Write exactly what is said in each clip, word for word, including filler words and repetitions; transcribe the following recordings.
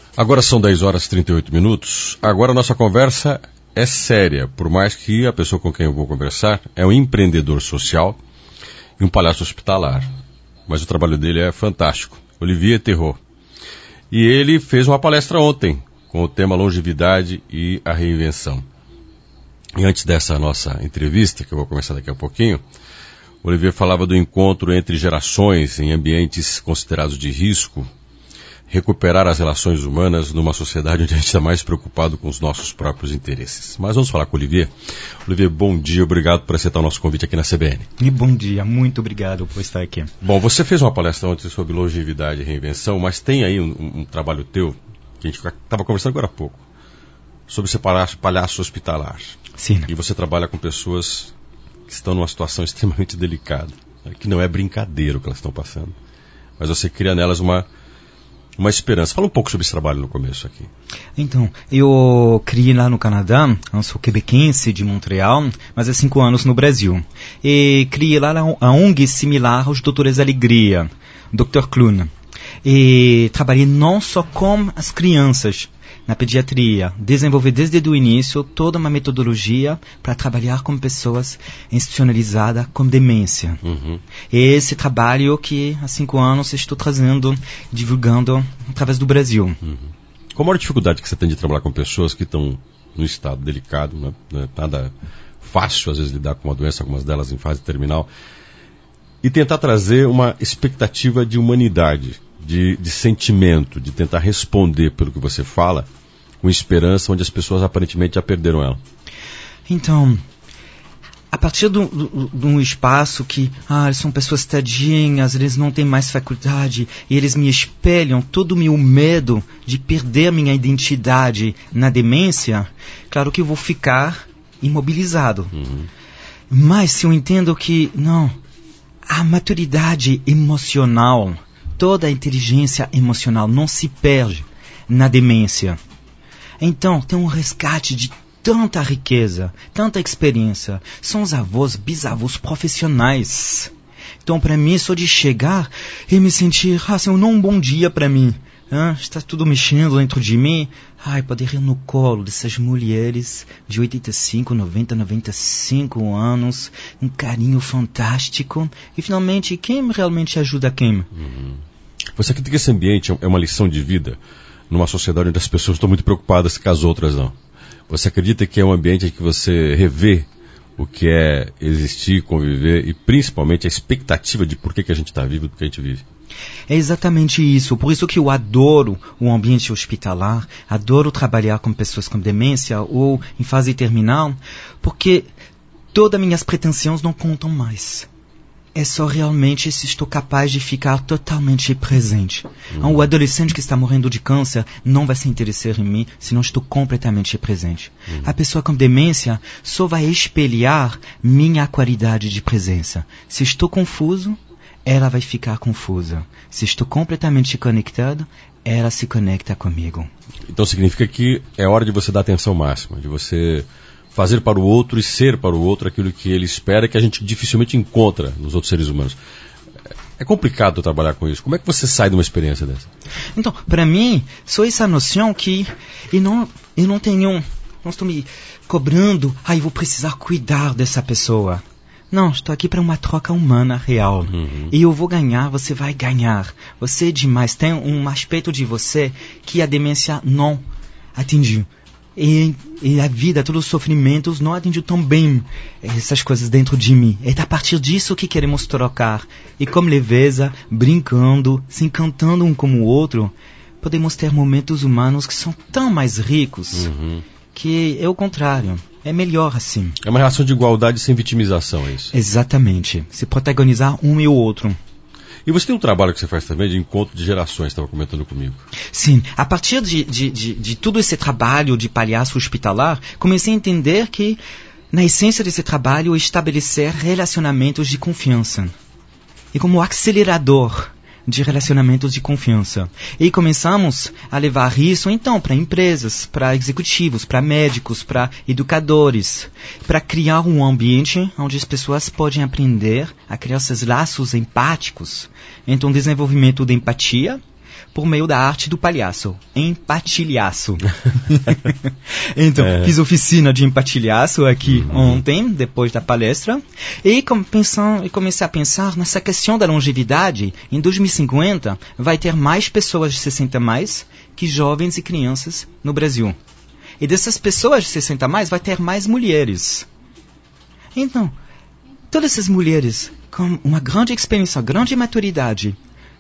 Agora são dez horas e trinta e oito minutos. Agora a nossa conversa é séria, por mais que a pessoa com quem eu vou conversar é um empreendedor social e um palhaço hospitalar. Mas o trabalho dele é fantástico. Olivier Terrault. E ele fez uma palestra ontem com o tema longevidade e a reinvenção. E antes dessa nossa entrevista, que eu vou começar daqui a pouquinho, o Olivier falava do encontro entre gerações em ambientes considerados de risco, recuperar as relações humanas numa sociedade onde a gente está mais preocupado com os nossos próprios interesses. Mas vamos falar com o Olivier. Olivier, bom dia, obrigado por aceitar o nosso convite aqui na C B N. E bom dia, muito obrigado por estar aqui. Bom, você fez uma palestra ontem sobre longevidade e reinvenção, mas tem aí um, um, um trabalho teu, que a gente estava conversando agora há pouco, sobre ser palhaço, palhaço hospitalar. Sim. E você trabalha com pessoas que estão numa situação extremamente delicada, né? Que não é brincadeira o que elas estão passando, mas você cria nelas uma uma esperança. Fala um pouco sobre esse trabalho no começo aqui. Então, eu criei lá no Canadá, eu sou quebequense de Montreal, mas há cinco anos no Brasil. E criei lá a O N G similar aos Doutores Alegria, doutor Clun. E trabalhei não só com as crianças na pediatria, desenvolvi desde o início toda uma metodologia para trabalhar com pessoas institucionalizadas com demência. Uhum. Esse trabalho que há cinco anos estou trazendo, divulgando através do Brasil. Uhum. Qual a maior dificuldade que você tem de trabalhar com pessoas que estão num estado delicado, né? Não é nada fácil, às vezes, lidar com uma doença, algumas delas em fase terminal, e tentar trazer uma expectativa de humanidade, de, de sentimento, de tentar responder pelo que você fala, com esperança, onde as pessoas aparentemente já perderam ela? Então, a partir de um espaço que ah, eles são pessoas tadinhas, eles não têm mais faculdade, e eles me espelham todo o meu medo de perder a minha identidade na demência, claro que eu vou ficar imobilizado. Uhum. Mas se eu entendo que, não, a maturidade emocional, toda a inteligência emocional não se perde na demência. Então, tem um resgate de tanta riqueza, tanta experiência. São os avós, bisavós profissionais. Então, para mim, só de chegar e me sentir, ah, assim, não um bom dia para mim. Ah, está tudo mexendo dentro de mim. Ai, poder ir no colo dessas mulheres de oitenta e cinco, noventa, noventa e cinco anos, um carinho fantástico. E, finalmente, quem realmente ajuda quem? Uhum. Você acredita que esse ambiente é uma lição de vida numa sociedade onde as pessoas estão muito preocupadas com as outras não? Você acredita que é um ambiente em que você revê o que é existir, conviver e principalmente a expectativa de por que, que a gente está vivo e por que a gente vive? É exatamente isso. Por isso que eu adoro o ambiente hospitalar, adoro trabalhar com pessoas com demência ou em fase terminal, porque todas as minhas pretensões não contam mais. É só realmente se estou capaz de ficar totalmente presente. Uhum. O adolescente que está morrendo de câncer não vai se interessar em mim se não estou completamente presente. Uhum. A pessoa com demência só vai espelhar minha qualidade de presença. Se estou confuso, ela vai ficar confusa. Se estou completamente conectado, ela se conecta comigo. Então significa que é hora de você dar atenção máxima, de você fazer para o outro e ser para o outro aquilo que ele espera, que a gente dificilmente encontra nos outros seres humanos. É complicado trabalhar com isso. Como é que você sai de uma experiência dessa? Então, para mim, só essa noção que eu não, eu não tenho, não estou me cobrando, ah, eu vou precisar cuidar dessa pessoa. Não, estou aqui para uma troca humana real. Uhum. E eu vou ganhar, você vai ganhar. Você é demais. Tem um aspecto de você que a demência não atingiu. E, e a vida, todos os sofrimentos não atingiu tão bem essas coisas dentro de mim. É a partir disso que queremos trocar. E com leveza, brincando, se encantando um com o outro, podemos ter momentos humanos que são tão mais ricos, uhum, que é o contrário. É melhor assim. É uma relação de igualdade sem vitimização, é isso? Exatamente. Se protagonizar um e o outro. E você tem um trabalho que você faz também de encontro de gerações, estava comentando comigo. Sim, a partir de, de, de, de todo esse trabalho de palhaço hospitalar, comecei a entender que, na essência desse trabalho, é estabelecer relacionamentos de confiança. E como acelerador de relacionamentos de confiança. E começamos a levar isso, então, para empresas, para executivos, para médicos, para educadores, para criar um ambiente onde as pessoas podem aprender a criar esses laços empáticos. Então, desenvolvimento de empatia, por meio da arte do palhaço, empatilhaço. Então, é. fiz oficina de empatilhaço aqui uhum. ontem, depois da palestra, e, com, pensando, e comecei a pensar nessa questão da longevidade. Em dois mil e cinquenta, vai ter mais pessoas de sessenta a mais que jovens e crianças no Brasil. E dessas pessoas de sessenta a mais, vai ter mais mulheres. Então, todas essas mulheres com uma grande experiência, uma grande maturidade,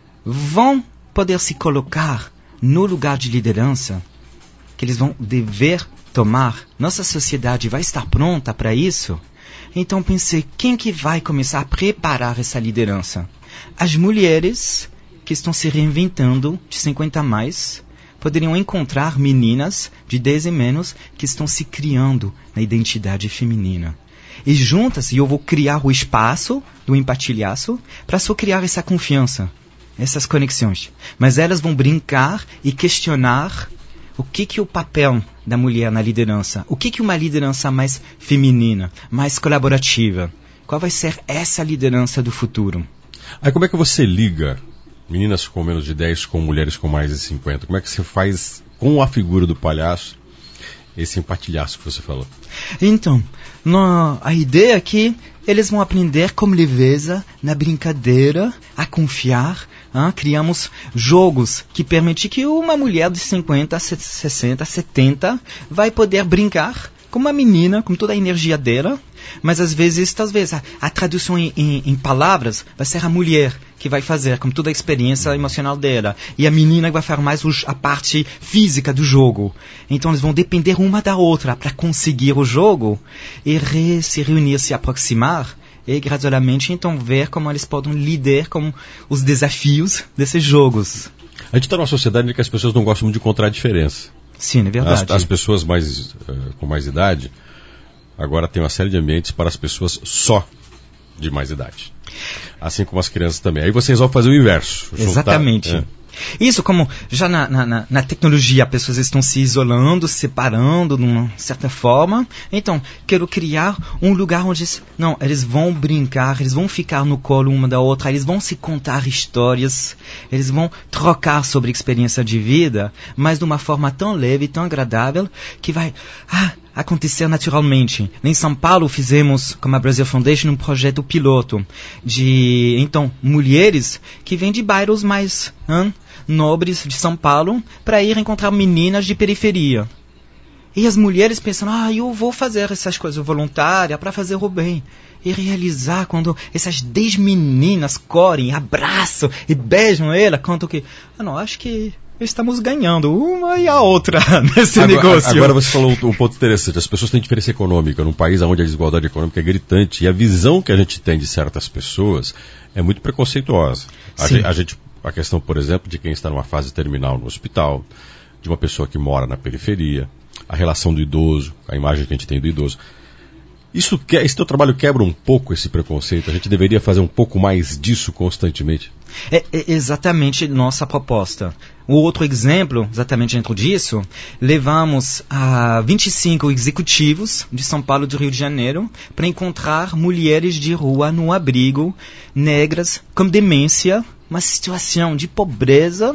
vão poder se colocar no lugar de liderança que eles vão dever tomar. Nossa sociedade vai estar pronta para isso? Então pensei, quem que vai começar a preparar essa liderança? As mulheres que estão se reinventando de cinquenta a mais poderiam encontrar meninas de dez e menos que estão se criando na identidade feminina. E juntas, eu vou criar o espaço do empatilhaço para só criar essa confiança, essas conexões. Mas elas vão brincar e questionar o que que é o papel da mulher na liderança. O que que é uma liderança mais feminina, mais colaborativa. Qual vai ser essa liderança do futuro? Aí como é que você liga meninas com menos de dez com mulheres com mais de cinquenta? Como é que você faz com a figura do palhaço esse empatilhaço que você falou? Então, no, a ideia é que eles vão aprender com leveza, na brincadeira, a confiar. Hein? Criamos jogos que permitem que uma mulher de cinquenta, sessenta, setenta vai poder brincar com uma menina, com toda a energia dela, mas às vezes, talvez, a, a tradução em, em, em palavras vai ser a mulher que vai fazer, com toda a experiência emocional dela, e a menina que vai fazer mais a parte física do jogo. Então eles vão depender uma da outra para conseguir o jogo e re, se reunir, se aproximar, e gradualmente então ver como eles podem lidar com os desafios desses jogos. A gente está numa sociedade em que as pessoas não gostam muito de encontrar a diferença. Sim, é verdade. As, as pessoas mais, uh, com mais idade agora tem uma série de ambientes para as pessoas só de mais idade. Assim como as crianças também. Aí você resolve fazer o inverso. Exatamente. Juntar, é. Isso, como já na, na, na tecnologia, as pessoas estão se isolando, se separando de uma certa forma. Então, quero criar um lugar onde não, eles vão brincar, eles vão ficar no colo uma da outra, eles vão se contar histórias, eles vão trocar sobre a experiência de vida, mas de uma forma tão leve, tão agradável, que vai ah, acontecer naturalmente. Em São Paulo fizemos, como a Brazil Foundation, um projeto piloto de, então, mulheres que vêm de bairros mais hein, nobres de São Paulo para ir encontrar meninas de periferia. E as mulheres pensam, ah, eu vou fazer essas coisas voluntárias para fazer o bem. E realizar quando essas dez meninas correm, abraçam e beijam ela, quanto que, ah, não, acho que estamos ganhando uma e a outra nesse agora, negócio. Agora você falou um ponto interessante. As pessoas têm diferença econômica num país onde a desigualdade econômica é gritante e a visão que a gente tem de certas pessoas é muito preconceituosa. A gente, a gente, a questão, por exemplo, de quem está numa fase terminal no hospital, de uma pessoa que mora na periferia, a relação do idoso, a imagem que a gente tem do idoso. Isso que, esse teu trabalho quebra um pouco esse preconceito? A gente deveria fazer um pouco mais disso constantemente? É, é exatamente nossa proposta. O outro exemplo, exatamente dentro disso, levamos a vinte e cinco executivos de São Paulo e do Rio de Janeiro para encontrar mulheres de rua no abrigo, negras, com demência, uma situação de pobreza,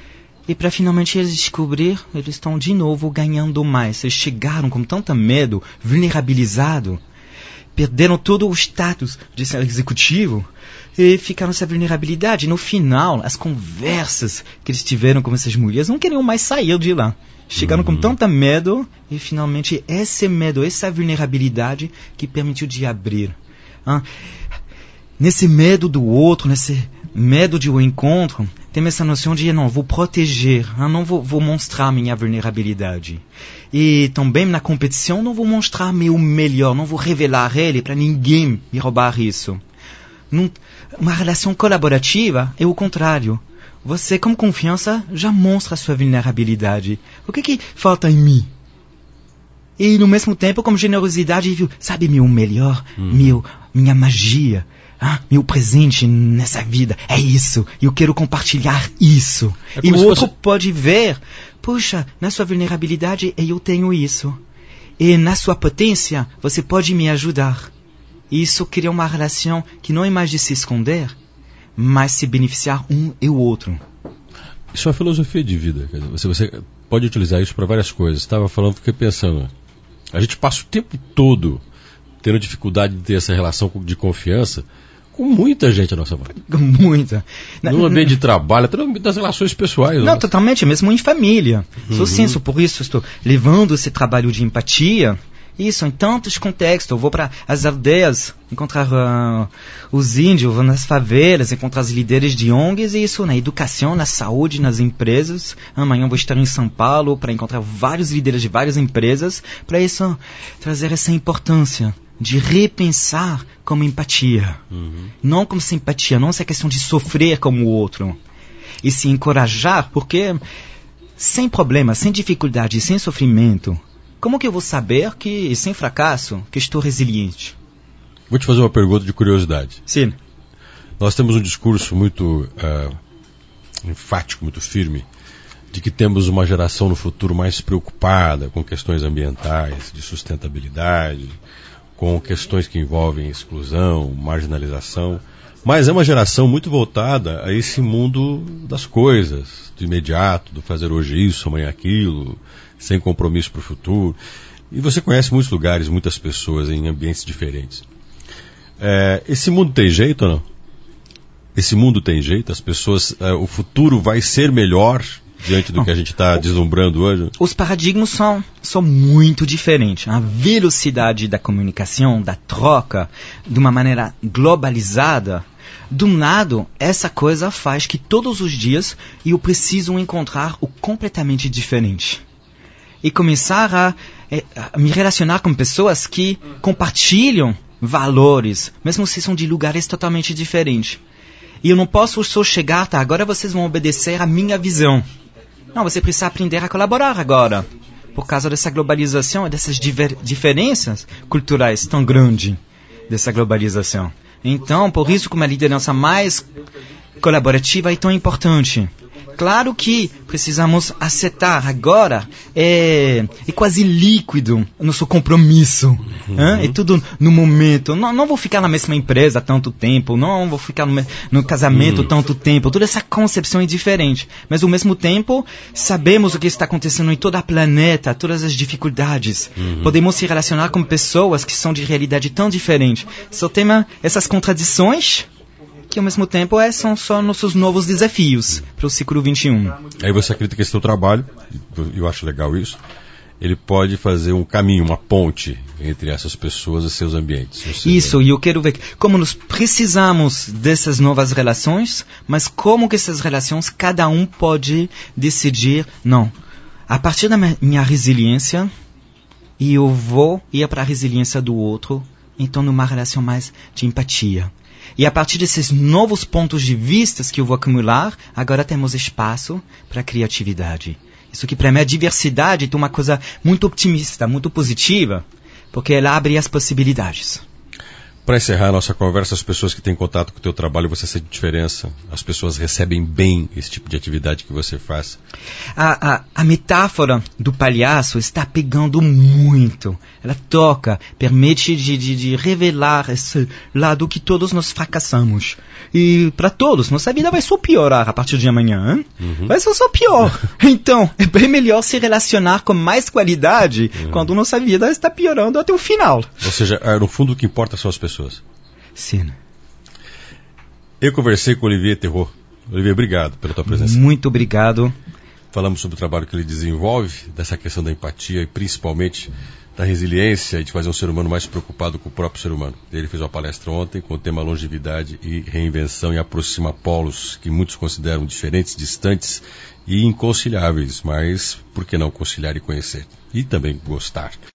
e para finalmente eles descobrir, eles estão de novo ganhando mais. Eles chegaram com tanto medo, vulnerabilizado, perderam todo o status de ser executivo e ficaram nessa vulnerabilidade. No final, as conversas que eles tiveram com essas mulheres não queriam mais sair de lá. Chegaram uhum. com tanto medo e finalmente esse medo, essa vulnerabilidade que permitiu de abrir. Ah, nesse medo do outro, nesse medo de um encontro, tem essa noção de, não, vou proteger, ah, não vou, vou mostrar minha vulnerabilidade. E também na competição não vou mostrar meu melhor, não vou revelar ele para ninguém me roubar isso. Num, uma relação colaborativa é o contrário. Você, com confiança, já mostra a sua vulnerabilidade. O que que falta em mim? E, no mesmo tempo, com generosidade, viu, sabe, meu melhor, hum. meu, minha magia, ah, meu presente nessa vida, é isso, eu quero compartilhar isso. É e o outro fosse... pode ver, puxa, na sua vulnerabilidade eu tenho isso. E na sua potência, você pode me ajudar. E isso cria uma relação que não é mais de se esconder, mas se beneficiar um e o outro. Isso é uma filosofia de vida. Quer dizer, você, você pode utilizar isso para várias coisas. Estava falando, fiquei pensando. A gente passa o tempo todo tendo dificuldade de ter essa relação de confiança com muita gente à nossa volta. Muita. No ambiente de trabalho, até no ambiente das relações pessoais. Não, nossa. Totalmente, mesmo em família. Uhum. Sou sim, por isso estou levando esse trabalho de empatia. Isso, em tantos contextos. Eu vou para as aldeias, encontrar uh, os índios, vou nas favelas, encontrar os líderes de O N Gs, e isso na educação, na saúde, nas empresas. Amanhã vou estar em São Paulo para encontrar vários líderes de várias empresas, para isso trazer essa importância de repensar como empatia. Uhum. Não como simpatia, não essa questão de sofrer como o outro. E se encorajar, porque sem problema, sem dificuldade, sem sofrimento, como que eu vou saber que, sem fracasso, que estou resiliente? Vou te fazer uma pergunta de curiosidade. Sim. Nós temos um discurso muito uh, enfático, muito firme, de que temos uma geração no futuro mais preocupada com questões ambientais, de sustentabilidade, com questões que envolvem exclusão, marginalização. Mas é uma geração muito voltada a esse mundo das coisas, do imediato, do fazer hoje isso, amanhã aquilo, sem compromisso para o futuro. E você conhece muitos lugares, muitas pessoas em ambientes diferentes. É, esse mundo tem jeito ou não? Esse mundo tem jeito? As pessoas, é, o futuro vai ser melhor diante do que a gente está deslumbrando hoje? Os paradigmas são, são muito diferentes. A velocidade da comunicação, da troca, de uma maneira globalizada, do nada, essa coisa faz que todos os dias eu preciso encontrar o completamente diferente. E começar a, a me relacionar com pessoas que compartilham valores, mesmo se são de lugares totalmente diferentes. E eu não posso só chegar, tá, agora vocês vão obedecer à minha visão. Não, você precisa aprender a colaborar agora. Por causa dessa globalização e dessas diver- diferenças culturais tão grandes dessa globalização. Então, por isso que uma liderança mais colaborativa é tão importante. Claro que precisamos aceitar agora, é, é quase líquido o nosso compromisso. Uhum. É tudo no momento. Não, não vou ficar na mesma empresa tanto tempo, não vou ficar no, no casamento uhum. tanto tempo. Toda essa concepção é diferente. Mas ao mesmo tempo, sabemos o que está acontecendo em todo o planeta, todas as dificuldades. Uhum. Podemos se relacionar com pessoas que são de realidade tão diferente. Só tem essas contradições que ao mesmo tempo é, são só nossos novos desafios para o século vinte e um. Aí você acredita que esse seu trabalho, eu acho legal isso, ele pode fazer um caminho, uma ponte entre essas pessoas e seus ambientes. Isso, e eu quero ver como nós precisamos dessas novas relações, mas como que essas relações cada um pode decidir, não, a partir da minha resiliência, e eu vou ir para a resiliência do outro, então numa relação mais de empatia. E a partir desses novos pontos de vista que eu vou acumular, agora temos espaço para a criatividade. Isso que para mim a diversidade é uma coisa muito otimista, muito positiva, porque ela abre as possibilidades. Para encerrar a nossa conversa, as pessoas que têm contato com o teu trabalho, você sente diferença? As pessoas recebem bem esse tipo de atividade que você faz? A, a, a metáfora do palhaço está pegando muito. Ela toca, permite de, de, de revelar esse lado que todos nós fracassamos. E para todos, nossa vida vai só piorar a partir de amanhã. Hein? Uhum. Vai só, só pior. Então, é bem melhor se relacionar com mais qualidade uhum. quando nossa vida está piorando até o final. Ou seja, no fundo o que importa são as pessoas. Sim. Eu conversei com o Olivier Terreau. Olivier, obrigado pela tua presença. Muito obrigado. Falamos sobre o trabalho que ele desenvolve, dessa questão da empatia e principalmente da resiliência e de fazer um ser humano mais preocupado com o próprio ser humano. Ele fez uma palestra ontem com o tema longevidade e reinvenção e aproxima polos que muitos consideram diferentes, distantes e inconciliáveis, mas por que não conciliar e conhecer? E também gostar.